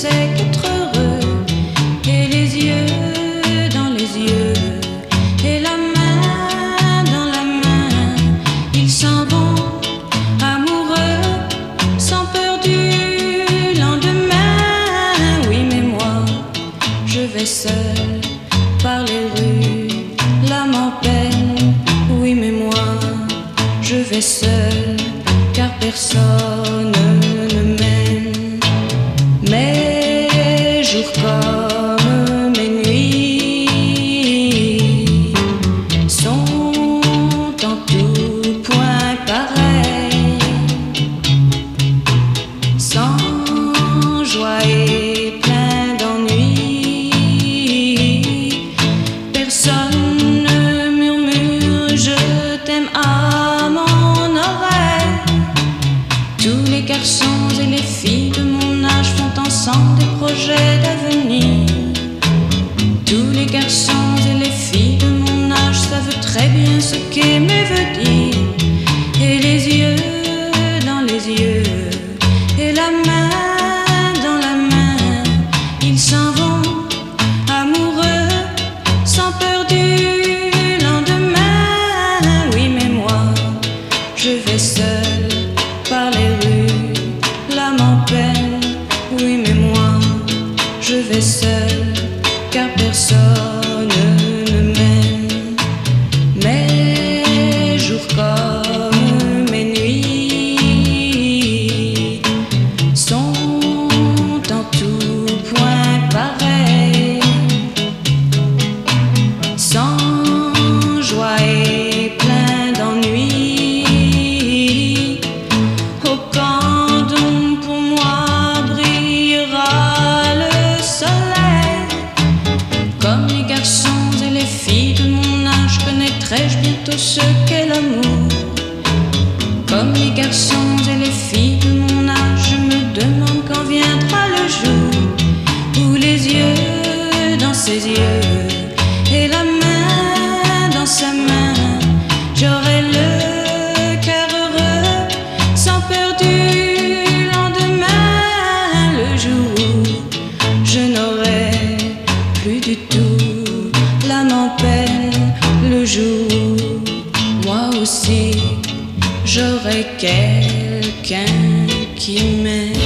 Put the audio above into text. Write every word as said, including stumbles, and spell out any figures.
c'est qu'être heureux. Et les yeux dans les yeux, et la main dans la main, ils s'en vont amoureux, sans peur du lendemain. Oui, mais moi, je vais seul par les rues, l'âme en peine. Oui, mais moi, je vais seul, car personne ne m'aime. Mes jours comme mes nuits sont en tout point pareils, sans joie et plein d'ennui. Personne ne murmure je t'aime à mon oreille. Tous les garçons et les filles de mon âge font ensemble des projets d'avenir. Tous les garçons et les filles de mon âge savent très bien ce qu'aimer veut dire. Et les yeux dans les yeux, et la main dans la main, ils s'en vont amoureux, sans peur du lendemain. Oui, mais moi, je vais seul par les rues, l'âme en peine. Oui, mais moi, je vais seul, car personne ne m'aime. Mes jours comme mes nuits sont en tout point pareils, sans joie et plein d'ennui. Au camp d'ombre pour moi brillera le soleil. Comme les garçons et les filles de mon âge, connaîtrai-je bientôt ce qu'est l'amour. Comme les garçons et les filles de mon âge, je me demande quand viendra le jour où les yeux dans ses yeux, et la main dans sa main, j'aurai le cœur heureux, sans peur du lendemain. Le jour où je n'aurai plus du tout l'âme en peine. Le jour où moi aussi j'aurai quelqu'un qui m'aime.